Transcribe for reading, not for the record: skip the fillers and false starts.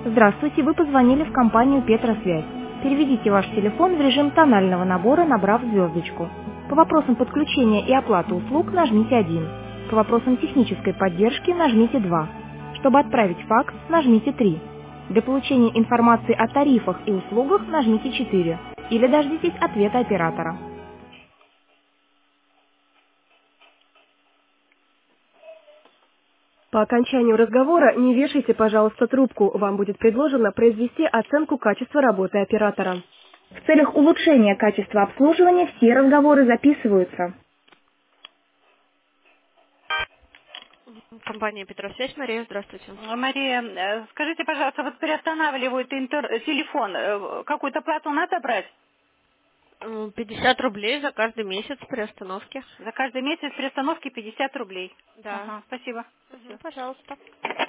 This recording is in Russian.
Здравствуйте, вы позвонили в компанию «Петросвязь». Переведите ваш телефон в режим тонального набора, набрав звездочку. По вопросам подключения и оплаты услуг нажмите 1. По вопросам технической поддержки нажмите 2. Чтобы отправить факс, нажмите 3. Для получения информации о тарифах и услугах нажмите 4. Или дождитесь ответа оператора. По окончанию разговора не вешайте, пожалуйста, трубку. Вам будет предложено произвести оценку качества работы оператора. В целях улучшения качества обслуживания все разговоры записываются. Компания «Петросвязь», Мария, здравствуйте. Мария, скажите, пожалуйста, вот приостанавливают телефон, какую-то плату надо брать? 50 рублей за каждый месяц при остановке. За каждый месяц при остановке 50 рублей. Да. Ага, спасибо. Мгм, пожалуйста.